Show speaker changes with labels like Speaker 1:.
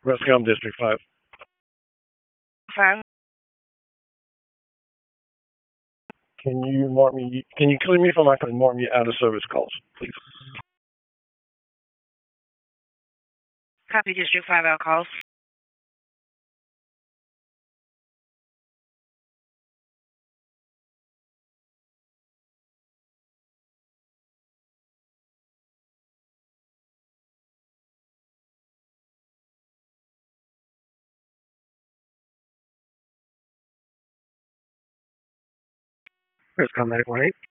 Speaker 1: Westcom District 5.
Speaker 2: Five.
Speaker 1: Can you clear me from my mark me out of service calls, please?
Speaker 2: Copy District 5 out calls.
Speaker 1: Westcom 918.